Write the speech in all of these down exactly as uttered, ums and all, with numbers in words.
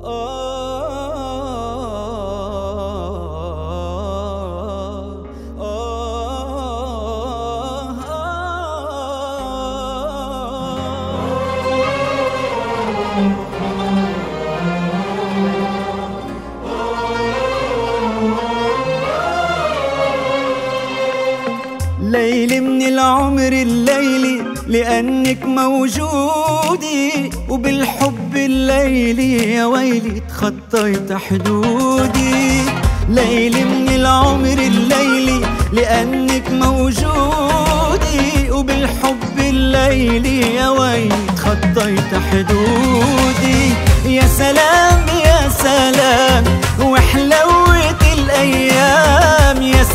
ليلي من العمر الليلي لأنك موجودي، وبالحب الليلي يا ويلي تخطيت حدودي. ليلي من العمر الليلي لأنك موجودي، وبالحب الليلي يا ويلي تخطيت حدودي. يا سلام يا سلام وحلوة الأيام، يا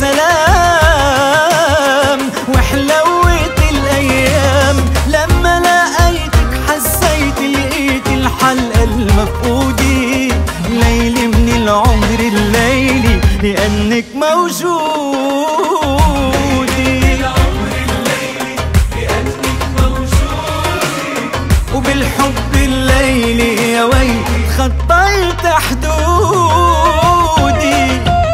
سلام وحلوة الأيام. لما لقيتك حسيت لقيت الحلقة المفقودة. ليلي من العمر الليلي لأنك موجودي، وبالحب الليلي يا ويلي خطيت حدودي.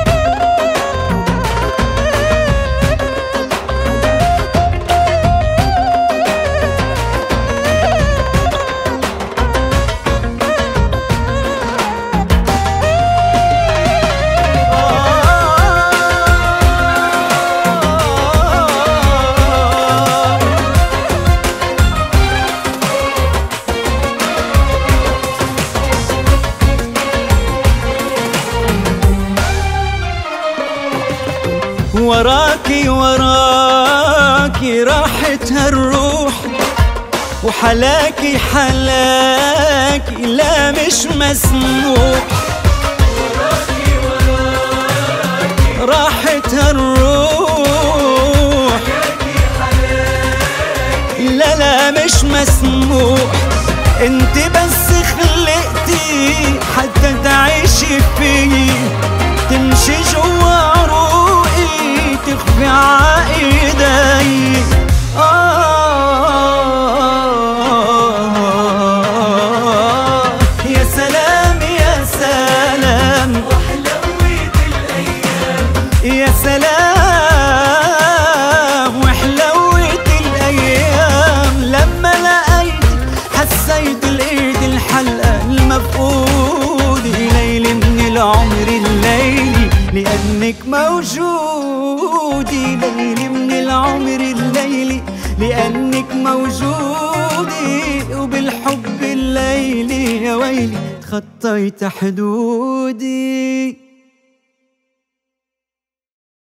وراكي وراكي راحت هالروح، وحلاكي حلاكي لا مش مسموح. وراكي وراكي راحت هالروح، لا لا مش مسموح. انت بس خلقتي حتى تعيشي فيي، تمشي جوا عروقي تخفي عايدي. آه يا سلام يا سلام وحلوة الأيام، يا سلام وحلوة الأيام. لما لقيتك حسيت لقيت الحلقة المفقودة. ليلي من العمر الليلي لأنك موجودي، ليلي من العمر الليلي لأنك موجودي، وبالحب الليلي يا ويلي تخطيت حدودي.